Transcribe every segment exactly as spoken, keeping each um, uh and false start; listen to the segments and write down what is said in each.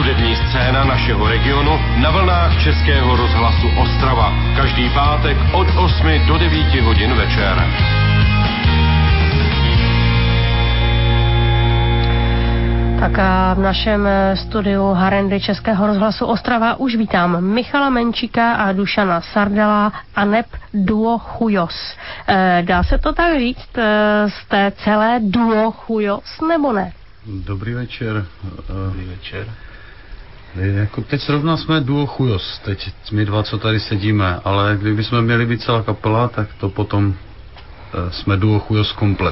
hudební scéna našeho regionu na vlnách Českého rozhlasu Ostrava. Každý pátek od osmi do devíti hodin večer. Tak a v našem studiu Harendy Českého rozhlasu Ostrava už vítám Michala Menčíka a Dušana Sardela a neb duo Chujos. E, dá se to tak říct, e, jste celé duo Chujos, nebo ne? Dobrý večer. Dobrý večer. Jako teď zrovna jsme duo Chujos, teď my dva, co tady sedíme, ale kdybychom měli být celá kapela, tak to potom e, jsme duo Chujos komplet.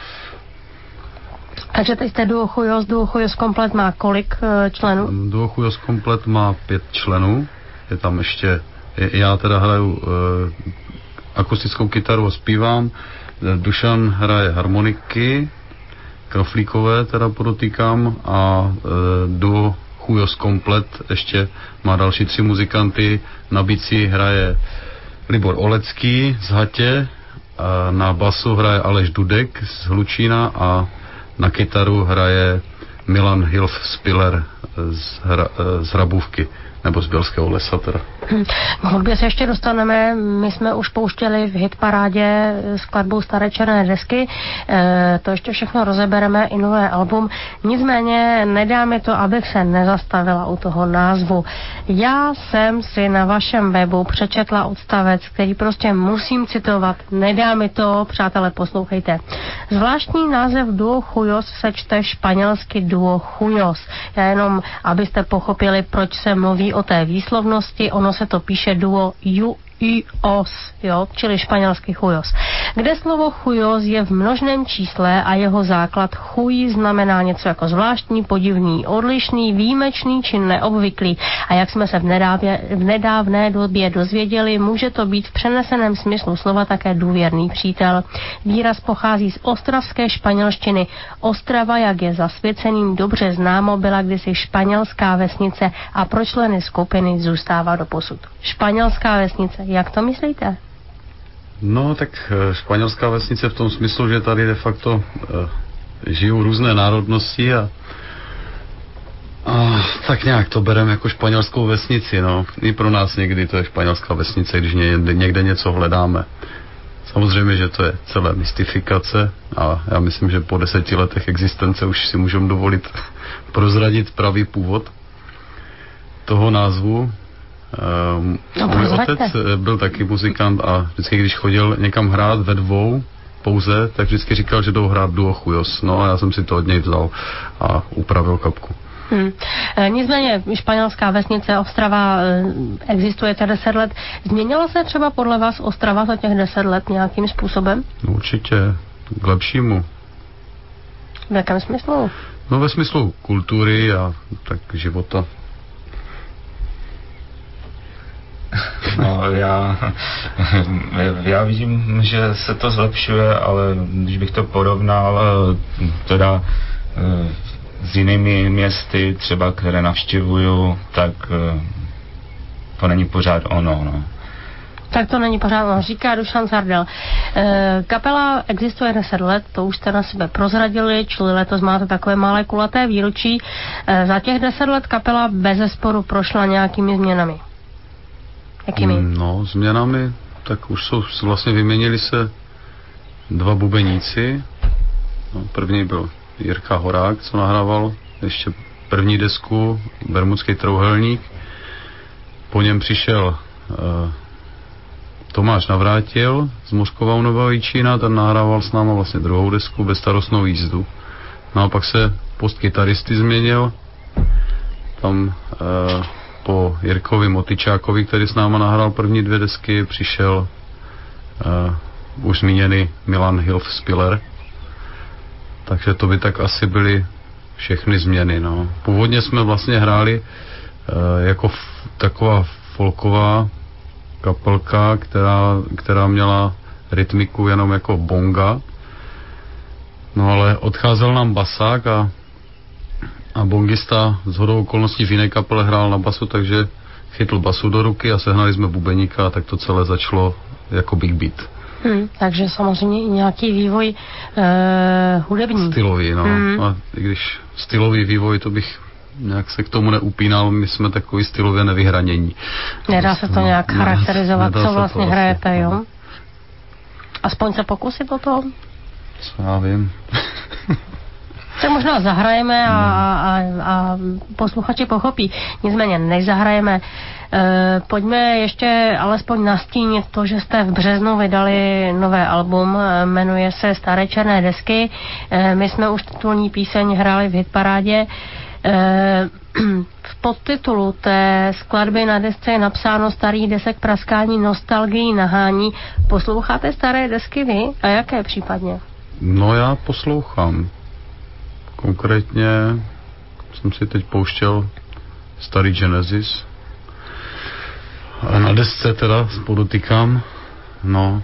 Takže teď jste duo Chujos, duo Chujos komplet má kolik e, členů? Duo Chujos komplet má pět členů, je tam ještě, já teda hraju e, akustickou kytaru a zpívám, Dušan hraje harmoniky, kroflíkové teda podotýkám a e, duo Chujos komplet ještě má další tři muzikanty, na bicí hraje Libor Olecký z Hatě, a na basu hraje Aleš Dudek z Hlučína a na kytaru hraje Milan Hilf Spiller z, hra, z Hrabůvky, nebo z Bělského lesa teda. K hudbě se ještě dostaneme. My jsme už pouštěli v hitparádě skladbu Staré černé desky. E, to ještě všechno rozebereme, i nové album. Nicméně nedá mi to, abych se nezastavila u toho názvu. Já jsem si na vašem webu přečetla odstavec, který prostě musím citovat. Nedá mi to, přátelé, poslouchejte. Zvláštní název duo Chujos se čte španělsky duo Chujos. Já jenom, abyste pochopili, proč se mluví o té výslovnosti, ono se to píše duo ju i os, jo, čili španělský chujos, kde slovo chujos je v množném čísle a jeho základ chuj znamená něco jako zvláštní, podivný, odlišný, výjimečný či neobvyklý. A jak jsme se v, nedávě, v nedávné době dozvěděli, může to být v přeneseném smyslu slova také důvěrný přítel. Výraz pochází z ostravské španělštiny. Ostrava, jak je zasvěceným dobře známo, byla kdysi španělská vesnice a pro členy skupiny zůstává doposud. Španělská vesnice. Jak to myslíte? No, tak španělská vesnice v tom smyslu, že tady de facto e, žijou různé národnosti a, a tak nějak to bereme jako španělskou vesnici, no. I pro nás někdy to je španělská vesnice, když někde, někde něco hledáme. Samozřejmě, že to je celé mystifikace a já myslím, že po deseti letech existence už si můžeme dovolit prozradit pravý původ toho názvu. Um, no, můj otec byl taky muzikant a vždycky, když chodil někam hrát ve dvou pouze, tak vždycky říkal, že jdou hrát duo Chujos. No a já jsem si to od něj vzal a upravil kapku. Hmm. E, nicméně španělská vesnice Ostrava e, existuje těch deset let. Změnila se třeba podle vás Ostrava za těch deset let nějakým způsobem? No, určitě k lepšímu. V jakém smyslu? No ve smyslu kultury a tak života. No, já, já vidím, že se to zlepšuje, ale když bych to porovnal teda s jinými městy, třeba které navštěvuju, tak to není pořád ono, no. Tak to není pořád ono, říká Dušan Sardel. E, kapela existuje deset let, to už jste na sebe prozradili, čili letos máte takové malé kulaté výročí. E, za těch deset let kapela bezesporu prošla nějakými změnami. Jakými? No, změnami, tak už jsou, vlastně vyměnili se dva bubeníci. No, první byl Jirka Horák, co nahrával ještě první desku, Bermudský trouhelník. Po něm přišel uh, Tomáš Navrátil z Moskova u Nového Jičína, ten nahrával s náma vlastně druhou desku, Bezstarostnou jízdu. No a pak se post kytaristy změnil. Tam uh, po Jirkovi Motyčákovi, který s náma nahrál první dvě desky, přišel uh, už zmíněný Milan Hilf Spiller. Takže to by tak asi byly všechny změny, no. Původně jsme vlastně hráli uh, jako f- taková folková kapelka, která, která měla rytmiku jenom jako bonga. No ale odcházel nám basák a A bongista shodou okolností v jiné kapele hrál na basu, takže chytl basu do ruky a sehnali jsme bubeníka a tak to celé začalo jako big beat. Hmm, takže samozřejmě i nějaký vývoj e, hudební. Stylový, no. Hmm. A i když stylový vývoj, to bych nějak se k tomu neupínal, my jsme takový stylově nevyhranění. Nedá se to nějak ne, charakterizovat, co vlastně hrajete, vlastně, jo? no. Aspoň se pokusit o to? Co já vím. Se možná zahrajeme a, a, a posluchači pochopí. Nicméně, než zahrajeme, e, pojďme ještě alespoň nastínit to, že jste v březnu vydali nové album, e, jmenuje se Staré černé desky. E, my jsme už titulní píseň hráli v hitparádě. E, v podtitulu té skladby na desce je napsáno Starý desek praskání, nostalgii, nahání. Posloucháte staré desky vy? A jaké případně? No já poslouchám. Konkrétně jsem si teď pouštěl starý Genesis. A na desce teda podotýkám, no,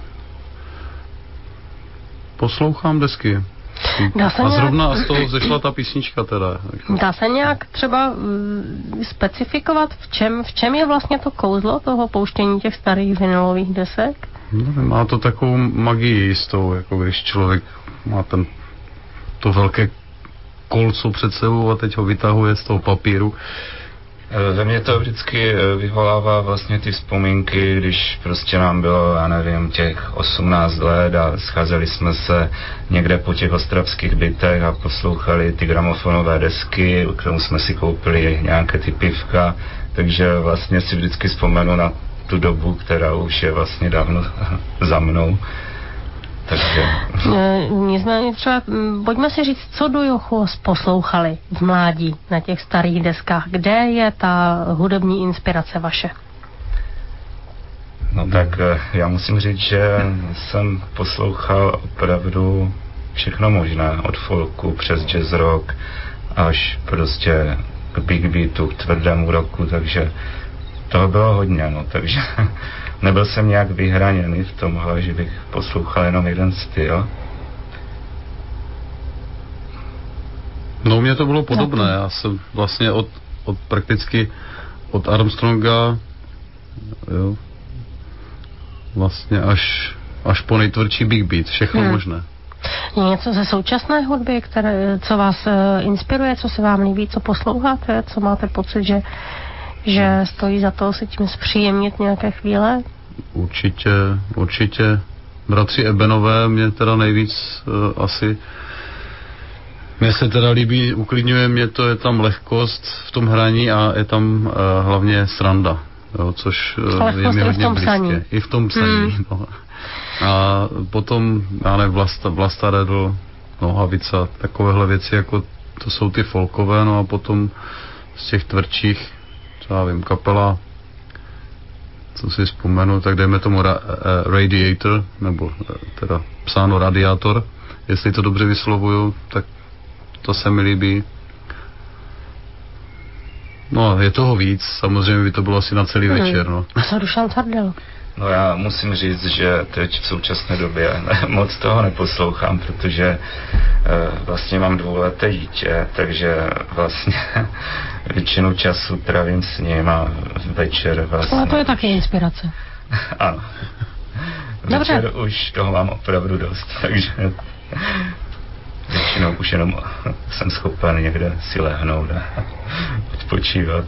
poslouchám desky. Dá se a zrovna nějak... z toho vzešla ta písnička teda. Jako. Dá se nějak třeba uh, specifikovat, v čem, v čem je vlastně to kouzlo toho pouštění těch starých vinylových desek? No, má to takovou magii jistou, jako když člověk má ten, to velké kolco před sebou a teď ho vytahuje z toho papíru. Ve mně to vždycky vyvolává vlastně ty vzpomínky, když prostě nám bylo, já nevím, těch osmnáct let a scházeli jsme se někde po těch ostravských bytech a poslouchali ty gramofonové desky, k tomu jsme si koupili nějaké ty pivka, takže vlastně si vždycky vzpomenu na tu dobu, která už je vlastně dávno za mnou. Takže... Nicméně třeba, pojďme si říct, co do Jochu poslouchali v mládí na těch starých deskách. Kde je ta hudební inspirace vaše? No tak já musím říct, že jsem poslouchal opravdu všechno možné, od folku přes jazz rock až prostě k big beatu, k tvrdému rocku, takže toho bylo hodně, no, takže nebyl jsem nějak vyhraněný v tomhle, že bych poslouchal jenom jeden styl. No, u mě to bylo podobné, já jsem vlastně od, od prakticky od Armstronga, jo, vlastně až, až po nejtvrdší big beat, všechno hmm. možné. Je něco ze současné hudby, které, co vás uh, inspiruje, co se vám líbí, co posloucháte, co máte pocit, že že stojí za to si tím zpříjemnit nějaké chvíle? Určitě, určitě. Bratři Ebenové mě teda nejvíc uh, asi mně se teda líbí, uklidňuje mě to, je tam lehkost v tom hraní a je tam uh, hlavně sranda, jo, což uh, je mi hodně blízké. Psaní. I v tom psaní. Hmm. No. A potom, já nevím, Vlasta, Vlasta Redl, Nohavica, takovéhle věci, jako to jsou ty folkové, no a potom z těch tvrdších, co já vím, kapela, co si vzpomenu, tak dejme tomu ra, uh, Radiator, nebo uh, teda psáno Radiátor, jestli to dobře vyslovuju, tak to se mi líbí. No, je toho víc, samozřejmě by to bylo asi na celý hmm. večer, no. Co Dušan Cardel? No já musím říct, že teď v současné době moc toho neposlouchám, protože e, vlastně mám dvouleté dítě, takže vlastně většinu času trávím s ním a večer vlastně... Ale to je taky inspirace. Ano. Večer Dobře. Už toho mám opravdu dost, takže většinou už jenom jsem schopen někde si lehnout a odpočívat.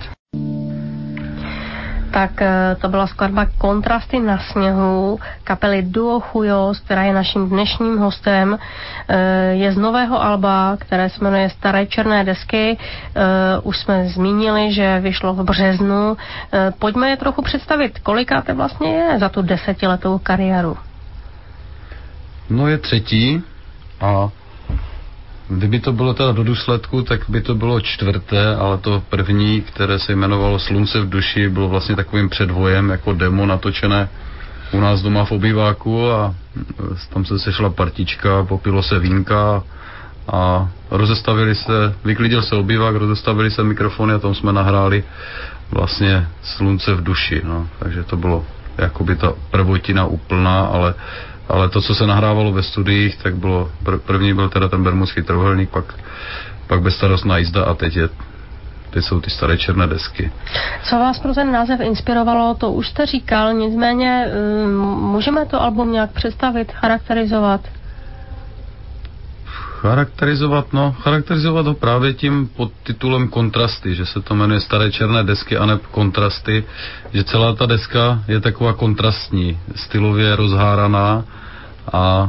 Tak to byla skladba Kontrasty na sněhu kapely Duo Chujos, která je naším dnešním hostem. Je z nového alba, které se jmenuje Staré černé desky. Už jsme zmínili, že vyšlo v březnu. Pojďme je trochu představit. Kolikáte vlastně je za tu desetiletou kariéru? No je třetí a kdyby to bylo teda do důsledku, tak by to bylo čtvrté, ale to první, které se jmenovalo Slunce v duši, bylo vlastně takovým předvojem, jako demo natočené u nás doma v obýváku a tam se sešla partička, popilo se vínka a rozestavili se, vyklidil se obývák, rozestavili se mikrofony a tam jsme nahráli vlastně Slunce v duši, no, takže to bylo jakoby ta prvotina úplná, ale ale to, co se nahrávalo ve studiích, tak bylo, pr- první byl teda ten Bermudský trojúhelník, pak, pak Bezstarostná jízda a teď, je, teď jsou ty staré černé desky. Co vás pro ten název inspirovalo, to už jste říkal, nicméně um, můžeme to album nějak představit, charakterizovat? Charakterizovat, no, charakterizovat ho právě tím pod titulem Kontrasty, že se to jmenuje Staré černé desky a ne Kontrasty, že celá ta deska je taková kontrastní, stylově rozháraná a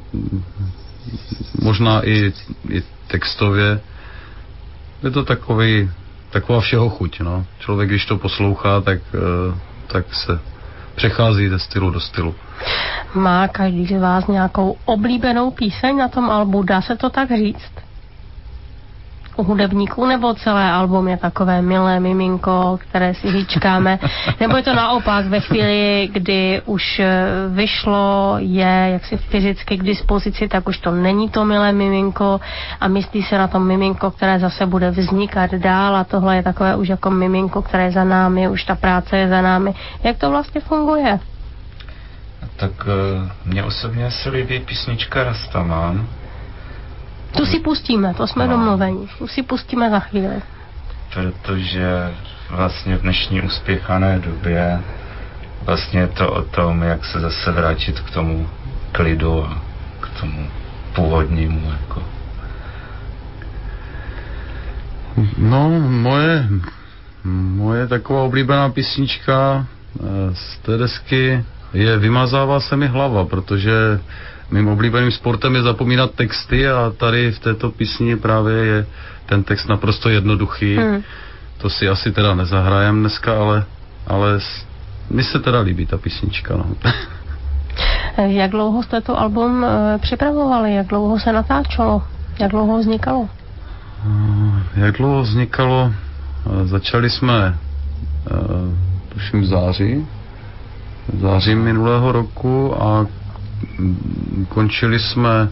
možná i, i textově. Je to takový, taková všeho chuť, no. Člověk, když to poslouchá, tak, tak se přechází ze stylu do stylu. Má každý z vás nějakou oblíbenou píseň na tom albu? Dá se to tak říct? U hudebníků, nebo celé album je takové milé miminko, které si hýčkáme? Nebo je to naopak ve chvíli, kdy už vyšlo, je jaksi fyzicky k dispozici, tak už to není to milé miminko a myslí se na to miminko, které zase bude vznikat dál a tohle je takové už jako miminko, které je za námi, už ta práce je za námi. Jak to vlastně funguje? Tak mně osobně se líbí písnička Rastaman. Tu si pustíme, to jsme no. domluveni. Tu si pustíme za chvíli. Protože vlastně v dnešní uspěchané době vlastně je to o tom, jak se zase vrátit k tomu klidu a k tomu původnímu. Jako. No, moje, moje taková oblíbená písnička z té desky je Vymazává se mi hlava, protože mým oblíbeným sportem je zapomínat texty a tady v této písni právě je ten text naprosto jednoduchý. Hmm. To si asi teda nezahrajem dneska, ale, ale mi se teda líbí ta písnička. No. Jak dlouho jste to album e, připravovali? Jak dlouho se natáčelo? Jak dlouho vznikalo? Jak dlouho vznikalo? Začali jsme e, tuším v září. V září minulého roku a končili jsme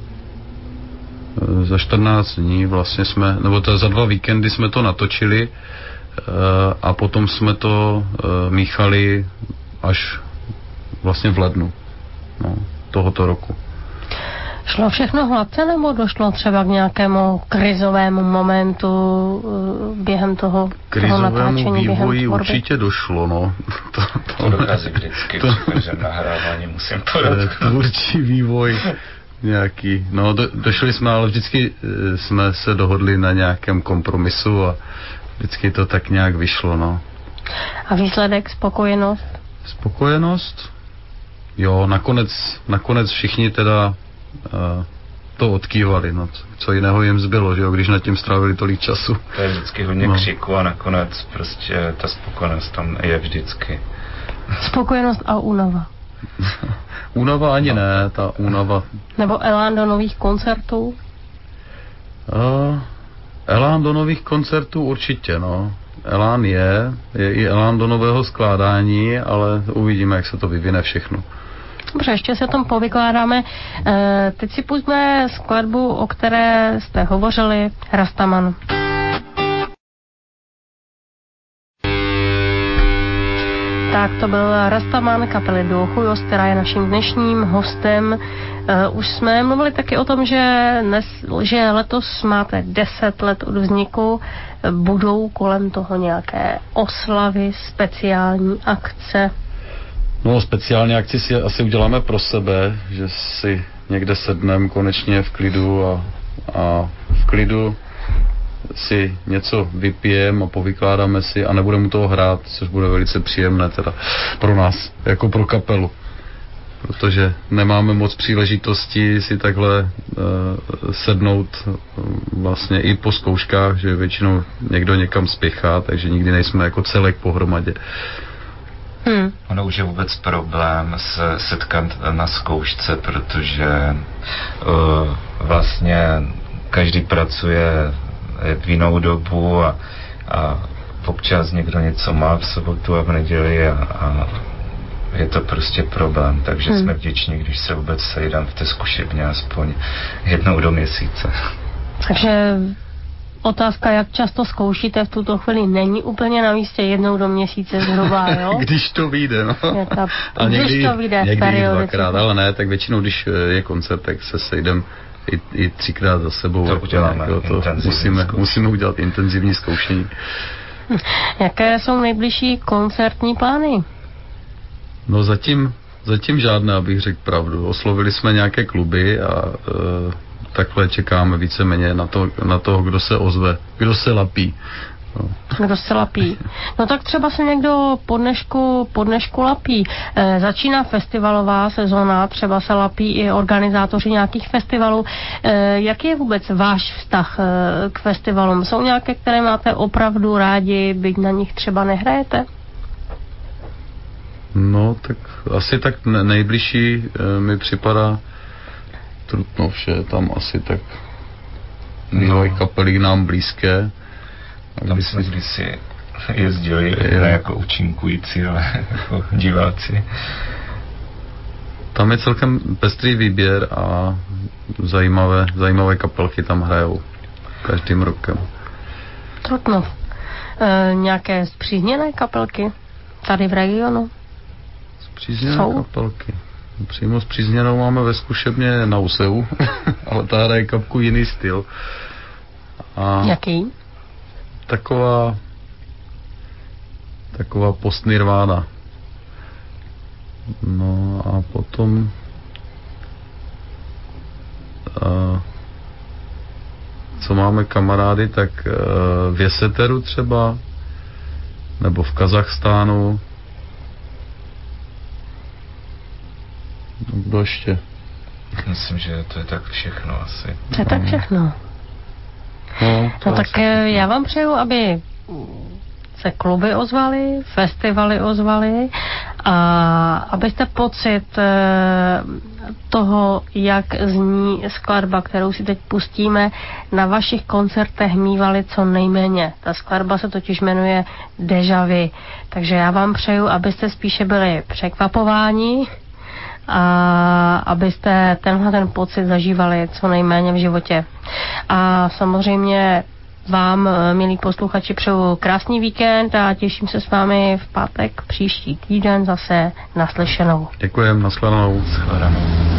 za čtrnáct dní, vlastně jsme, nebo to za dva víkendy jsme to natočili a potom jsme to míchali až vlastně v lednu no, tohoto roku. Šlo všechno hladce, nebo došlo třeba k nějakému krizovému momentu během toho, toho natáčení? Krizovému vývoji určitě došlo, no. To, to, to dochází vždycky, to, protože nahrávání musím podotknout. Tvůrčí vývoj nějaký, no do, došli jsme, ale vždycky jsme se dohodli na nějakém kompromisu a vždycky to tak nějak vyšlo, no. A výsledek, spokojenost? Spokojenost? Jo, nakonec, nakonec všichni teda Uh, to odkývali, no, co jiného jim zbylo, že jo, když nad tím strávili tolik času. To je vždycky hodně no. křiku a nakonec prostě ta spokojenost tam je vždycky. Spokojenost a únava. Únava ani no. ne, ta únava. Nebo elán do nových koncertů? Uh, elán do nových koncertů určitě, no. Elán je, je i elán do nového skládání, ale uvidíme, jak se to vyvine všechno. Dobře, ještě se tom povykládáme. E, teď si pustíme skladbu, o které jste hovořili, Rastaman. Tak to byl Rastaman kapely Duo Chujos, která je naším dnešním hostem. E, už jsme mluvili taky o tom, že, nes, že letos máte deset let od vzniku. Budou kolem toho nějaké oslavy, speciální akce? No, speciální akci si asi uděláme pro sebe, že si někde sedneme konečně v klidu a, a v klidu si něco vypijeme a povykládáme si a nebudeme u toho hrát, což bude velice příjemné teda pro nás, jako pro kapelu. Protože nemáme moc příležitostí si takhle uh, sednout uh, vlastně i po zkouškách, že většinou někdo někam spěchá, takže nikdy nejsme jako celek pohromadě. Hmm. Ono už je vůbec problém se setkat na zkoušce, protože uh, vlastně každý pracuje v jinou dobu a, a občas někdo něco má v sobotu a v neděli a, a je to prostě problém, takže hmm. jsme vděční, když se vůbec sejdám v té zkušebně aspoň jednou do měsíce. Takže otázka, jak často zkoušíte v tuto chvíli, není úplně na místě, jednou do měsíce zhruba, jo? Když to vyjde, no. Je ta, a když někdy, to vyjde, někdy dvakrát, ale ne, tak většinou, když je koncert, tak se sejdem i, i třikrát za sebou. To uděláme, jo, to musíme, musíme udělat intenzivní zkoušení. Jaké jsou nejbližší koncertní plány? No zatím, zatím žádné, abych řekl pravdu. Oslovili jsme nějaké kluby a, takhle čekáme víceméně na to, na toho, kdo se ozve, kdo se lapí. No. Kdo se lapí. No tak třeba se někdo po dnešku, po dnešku lapí. E, začíná festivalová sezóna, třeba se lapí i organizátoři nějakých festivalů. E, jaký je vůbec váš vztah e, k festivalům? Jsou nějaké, které máte opravdu rádi, byť na nich třeba nehrajete? No, tak asi tak nejbližší e, mi připadá Trutnov, že tam asi tak bývají no. kapely nám blízké. Tam jsme kdysi jezdili, ne jako účinkující, ale jako diváci. Tam je celkem pestrý výběr a zajímavé, zajímavé kapelky tam hrajou každým rokem. Trutnov. E, nějaké zpřízněné kapelky tady v regionu? Zpřízněné Jsou? kapelky. Přímo zpřízněnou máme ve zkušebně na Useu, ale ta hraje kapku jiný styl. A jaký? Taková taková postnirvána. No a potom a, co máme kamarády, tak a, v Jeseteru třeba, nebo v Kazachstánu. No, kdo ještě? Myslím, že to je tak všechno asi. To je tak všechno. No, no tak já vám přeju, aby se kluby ozvaly, festivaly ozvaly a abyste pocit toho, jak zní skladba, kterou si teď pustíme, na vašich koncertech mívali co nejméně. Ta skladba se totiž jmenuje Déjà Vu. Takže já vám přeju, abyste spíše byli překvapováni a abyste tenhle ten pocit zažívali co nejméně v životě. A samozřejmě vám, milí posluchači, přeju krásný víkend a těším se s vámi v pátek příští týden zase naslyšenou. Děkujem, nashledanou. Shledanou.